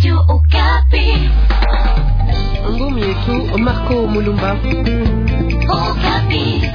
Radio Okapi. Ngumi yetu Marco Mulumba. Okapi.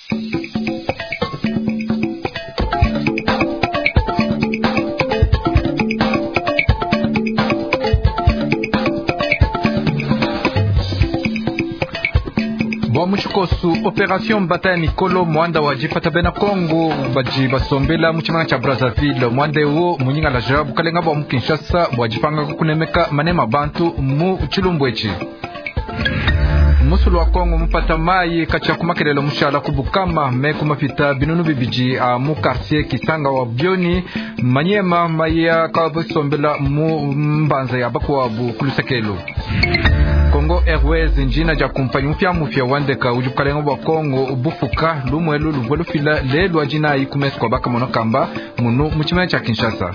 Muchikosu operation Mbata ya Mikolo mwanda wajipata bena Kongo baji basombela muchimanga cha Brazzaville mwande uo munyinga la jabu kalenga bwa Kinshasa wajipanga kukunemeka manema bantu mu chilumbwechi musulu wa Kongo mupata mai kacha kumakelelo mushala kubukama me kumafita binunu bibiji mu quartier Kisanga wa Bioni manyema maya kabusombela mu mbanza ya bakwa bu kulusekelo Congo Airways njina ja kumpanyi mufya wandeka ujukalenga wa Kongo bufuka lumwelu luvwelu fila lelu ajina ikumesu kwa baka monokamba munu muchimene cha Kinshasa.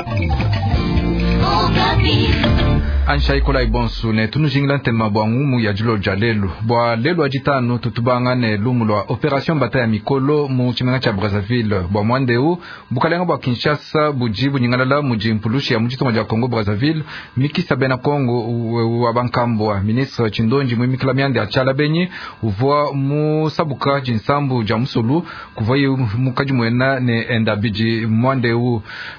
Ansha ikola ibonsu ne tunujingila ntema bwa ngumu ya julo jalelu bwa lelu ajitanu tutubanga ne lumu lwa operation Mbata ya Mikolo muchimene cha Brazzaville bwa mwandeu bukalenga bwa Kinshasa bujibu nyingalala mujimpulushi ya mujito mwaja Kongo Brazzaville mikisa bena Kongo wabankambo ministre Chindonji mwimikila miande achala benyi uvua musabuka jinsambu ja musulu kuvayi mukaji mwena ne endabiji mwandeu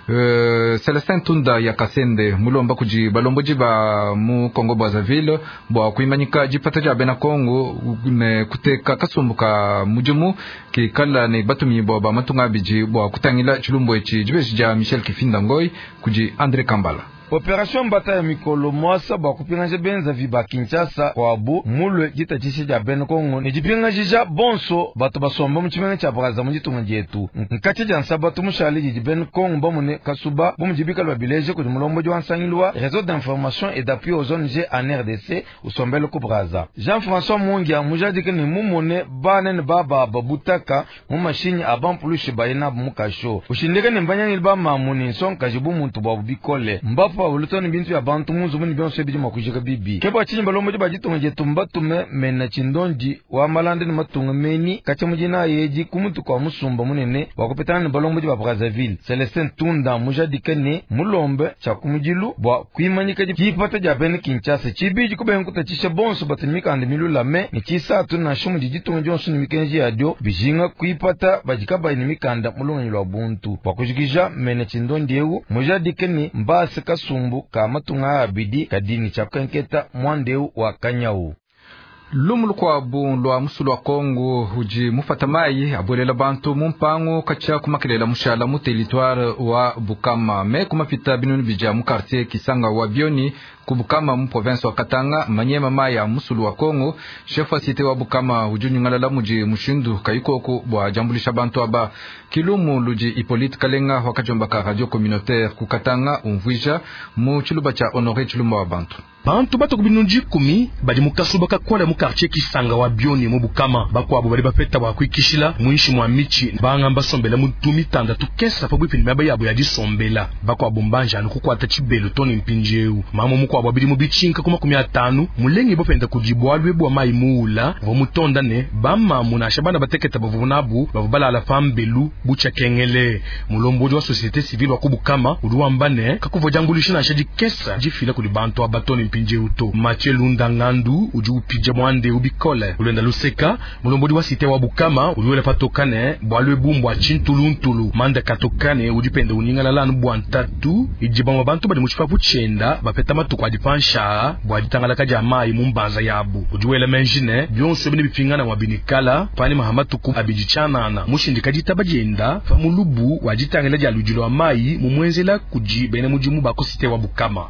Celestin Tunda ya Kasende mulomba kuji balombo jiba mu Kongo Brazzaville bwa kuimanyika jipata ja bena Kongo ne kuteka kasumbuka mujumu kikala ne batumi bwa matunga biji bwa kutangila chilumbo echi jibeji ja Michel Kifinda Ngoi kuji Andre Kambala. Operation Mbata ya Mikolo mwasa ba kupinga benza viba Kinshasa kwa bu mulwe jita chishi ja ben Kongo ni jipinga jija bonso batu basomba mchimene cha Braza mjitunga jetu nkati ja nsaba tumushali jiben Kongo bamune kasuba bumjibika lwa bileje ku mulombo jwa nsangilwa réseau d'information et d'appui aux ONG en RDC usombele ku Braza Jean-François Mungia mujadike ni mumone banen baba babutaka mu mashini aban plus bayina mukasho ushindike ni mbanyangil ba mamuni sonka jibu muntu babikole mbapa ulutoni bintu ya bantu munzu muni byonse biji makujika bibi keba chinyi balombo jiba jitunga jetumba tume mena Chindonji wa malande ni matunga meni kacha mujina yeji kumutu kwa musumba munene wakupetana ni balombo jiba Brazzaville Celestin Tunda mujadike ni mulombe cha kumujilu bwa kuimanyika jipata jabeni Kinshasa chibiji kubenkuta chisha bonso batimika andi milula me ni chisa tuna shumu jitunga jonsu ni mikenji ya dio bijinga kuipata bajikaba ni mikanda mulunga nilwa buntu wakujikisha mena Chindonji ewu mujadike ni mbase kasumbu kama tunga abidi kadini chapkanketa mwandeu wa Kanyau. Lumulu kwa bundu wa musulu wa Kongo uji mufatamai abulela bantu mumpango kacha kumakelela mushala mu territoire wa Bukama me kumafita binunu bija mu quartier Kisanga wa Bioni kubukama mu province wa Katanga manyema maya musulu wa Kongo chef wa cité wa Bukama ujunyu ngalala muji mushindu kayikoko bwa jambulisha bantu aba kilumu luji Hippolyte Kalenga wakajomba ka radio communautaire ku Katanga umvija mu chiluba cha Honoré chilumba wa bantu bantu bato kubinunji kumi badi mukasuba kakwala mu quartier Kisanga wa Bioni mu Bukama bakwa abo bali bapeta ba kwikishila muishi mwa michi banga mbasombela mutumi tanda tukesa pa bwipini maba yabo ya disombela bakwa bombanja nukukwata chibelo toni mpinjeu mama mukwa babiri mu bichinka kuma 15 mulenge bopenda kujibwalwe bwa mai muula vo mutonda ne bamma munasha bana bateketa bavunabu babala la fambelu bucha kengele mulombojo wa société civile wa kubukama uruambane kakuvojangulisha na shaji kesa jifila kuli bantu abatoni mpinje uto Machelunda Ngandu uju pija mwande ubikole ulenda luseka mulombodi wa site wa Bukama uliwele patokane bwalwe bumbwa chintuluntulu manda katokane udipende uningala lanu bwantatu ijibama bantu badi muchipapu chenda bapeta matuku adipansha bwaditangala kaja mai mumbaza yabu ujuwele menjine byonse bini bipingana wabinikala pani mahamatuku abijichanana mushindikaji tabajenda famulubu wajitangala jalujilo wa mai mumwenzela kuji bene mujimu bako site wa Bukama.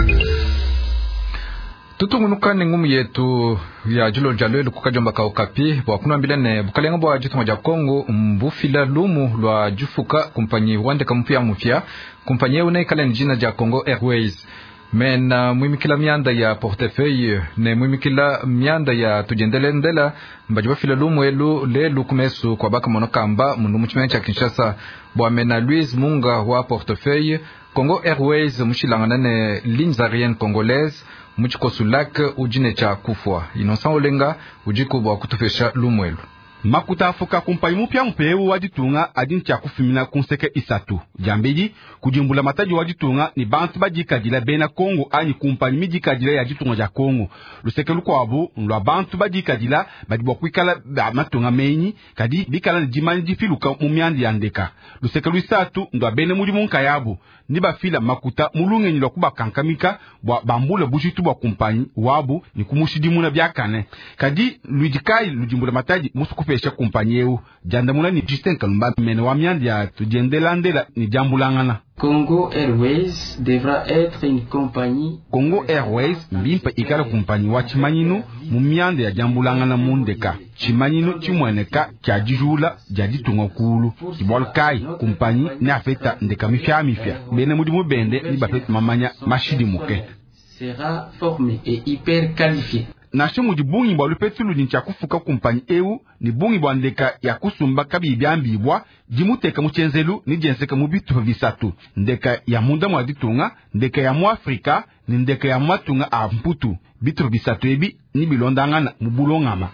Tutungunuka ni ngumu yetu ya julo jalelu kukajomba ka Okapi bwa kuna mbilene bukalenga bwa jitu moja Kongo mbufila lumu lwa jufuka kumpanyi wandeka mufya kumpanyi unaikala njina ja Congo Airways mena mwimikila mianda ya portefeuille ne mwimikila mianda ya tujendelendela mbaji bafila lumu elu lelu kumesu kwa baka monokamba mundu mchimene cha Kinshasa bwa mena Louise Munga wa portefeuille Congo Airways mushilangana ne lignes aériennes congolaises muchikosulak ujine cha kufwa Innocent Olenga ujikubwa kutufesha lumwelu makuta afuka kumpanyi mupya mpeu wajitunga adini cha kufimina kunseke isatu. Jambidi, kujimbula mataji wajitunga ni bantu bajikadila bena Kongo ani kumpanyi mijikadila ya jitunga ja Kongo. Luseke luko wabu, nlwa bantu bajikadila badibwa kuikala matunga menyi, kadi bikala jimani jifiluka mumiandi yandeka. Luseke luisatu, nlwa bene mudi munka yabu, niba fila makuta mulunge nilwa kuba kankamika, bambule bushitu wa kumpanyi wabu ni kumushidimuna biakane. Kadi luijikai lujimbula mataji musukupesha kumpanyeu jandamula ni Justin Kalumba mene wa miandi ya tujendelandela ni jambulangana. Congo Airways devra être une compagnie. Congo Airways mbimpa ikala kumpanyi wa chimanyinu mu miandi ya jambulangana mundeka. Chimanyinu chimweneka cha jijula jaditunga kulu. Kibolkai kumpanyi ni afeta ndeka mifya. Bene mudimu bende ni bafeta mamanya mashidi muke. Sera formé et hyper qualifié. Nashimu jibungi bwa lupetulu nincha kufuka kumpanyi ewu ni bungi bwa ndeka ya kusumba kabi byambibwa jimuteka muchenzelu ni jenseka mubitu visatu. Ndeka ya munda mwaditunga, ndeka ya muafrika, ni ndeka ya mwatunga amputu. Bitu visatu ebi ni bilondangana mubulongama.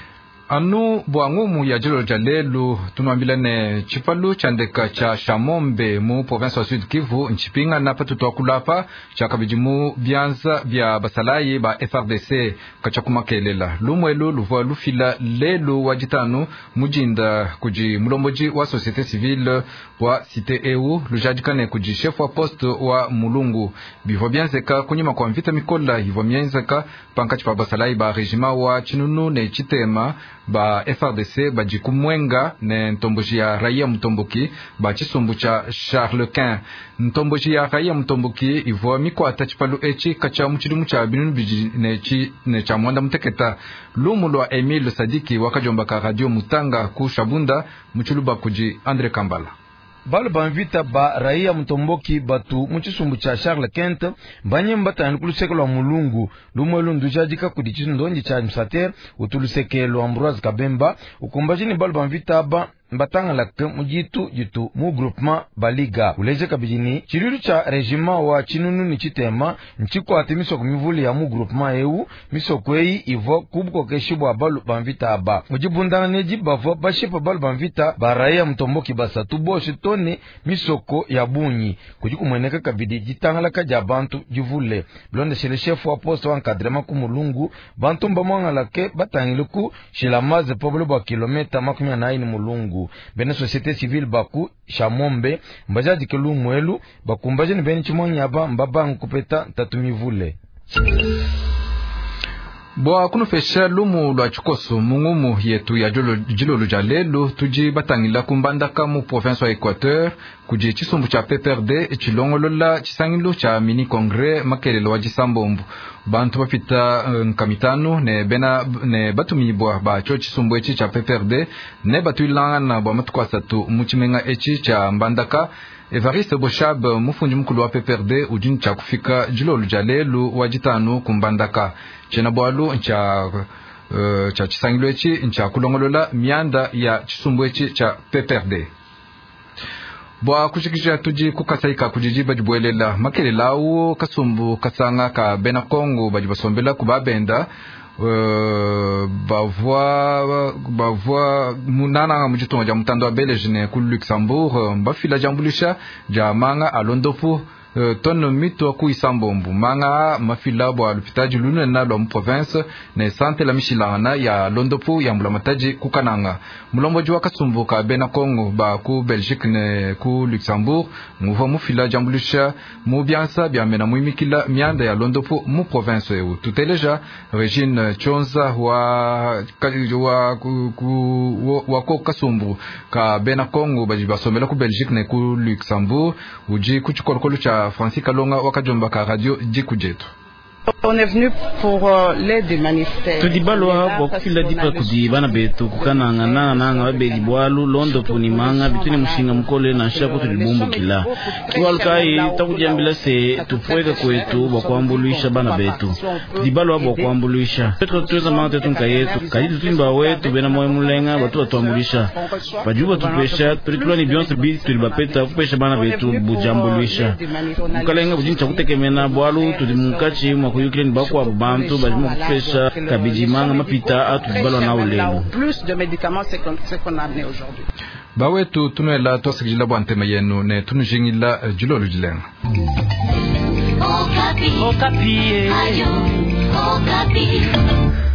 Anu buangumu ya jilo jalelu tunuambilane chipalu chandeka cha Shamombe mu province wa Sud Kivu nchipinga napa tutuakulapa cha kabijimu bianza bia basalayi ba FRDC kachakumakelela lumwelu luva lufila lelu wajitanu mujinda kuji mulomboji wa société civile wa cité EU lujadikane kuji chef wa poste wa mulungu bivo bianzeka kunyima kwa mvita mikola hivo mienzeka pankachi pa basalayi ba rejima wa chinunu ne chitema ba FRDC bajikumwenga ne ntomboji ya raia mtomboki ba chisumbu cha Charles Quint ntomboji ya raia mtomboki ivo mikwata chipalu echi kacha muchilimu cha binunu biji ne cha mwanda mteketa lumulo wa Emile Sadiki wakajomba ka radio Mutanga ku Shabunda muchuluba kuji Andre Kambala. Balu banvita ba raia mtomboki batu muchisumbu cha Charles Quint banye mbata nkulusekelo wa mulungu lumwelu ndujadika kudichisu ndonji cha msater utulusekelo wa Ambroise Kabemba ukumbajini balu banvita ba mbatanga lake mujitu jitu mu groupement baliga uleze kabijini chiriru cha regiment wa chinunu ni chitema nchiko atimiso kumivuli ya mu groupement EU miso kwei ivo kubuko keshibwa balu banvita aba mujibundana neji bavo bashipa balu banvita baraya mtomboki basatu boshi tone misoko ya bunyi kujikumweneka kabidi jitangala kaja bantu jivule blonde shele chef wa poste wa encadrement kumulungu bantu mbamwanga lake batangiluku shilamaze pobolo ba kilometa makumya na ini mulungu bene société civile baku Shamombe mbajaji kelu mwelu bakumbaje ni bene chimonyaba mbaba nkupeta tatumivule Boa kunufesha lumu lwa chikoso mungumu yetu ya jilo lujalelu tuji batangila kumbandaka mu province wa Equateur kuji chisumbu cha PPRD chilongolola chisangilu cha mini kongre makelelo wa jisambombu bantu bapita nkamitanu ne batumibwa ba cho chisumbu echi cha PPRD ne batuilanga bwa matukwa satu muchimenga echi cha mbandaka Evariste Boshab mufundi mkulu wa PPRD ujini cha kufika jilo lujalelu wajitanu kumbandaka chena bwalu cha chisangilo echi ncha kulongolola mianda ya chisumbu echi cha PPRD. Bwa kushikisha tuji kukasaika kujijiba jibwelela makelela uo kasumbu kasanga ka bena Kongo bajibasombela kubabenda bavwa munana mujitonga ja mutando wa Belgique ku Luxembourg mbafila jambulisha ja manga alondofu tono mito ku isambombu manga mafila bwa lupitaji lune na lo province ne sante la mishilana ya londopu ya mulamataji kukananga mulomboji wa kasumbu ka bena Kongo ba ku Belgique ne ku Luxembourg nguva mufila jambulisha mu biansa bya mena muimikila mianda ya londopu mu province eu tuteleja Regine Chonza wa ko kasumbu ka bena Kongo baji basomela ku Belgique ne ku Luxembourg uji kuchikolokolo cha Francis Kalonga wakajomba ka radio Jikujetu. On est venu pour l'aide humanitaire. Tudibalwa bokufila dipa kudi bana betu kukananga nanga babeli bwalu londo punimanga bitune mushinga mukole na shako tulibumbu kila kiwalkai takujambila se tupweka kwetu bakwambuluisha bana betu tudibalwa bakwambuluisha petro tuweza mante tunka yetu kadidu tulimba wetu bena moyo mulenga batu batuambulisha pajuba tupesha tulitula ni bionse bi tulibapeta kupesha bana betu bujambuluisha mukalenga bujincha kutekemena bwalu tulimunkachi kuyukile ni bakwa bantu bajimo kufesha kabijimanga mapita atubalwa na ulelo. Plus de médicaments c'est qu'on a amené aujourd'hui. Bawetu tunuela tosikijila bwantema yenu ne tunujingila julolo jilenga. Okapi. Ayo, Okapi.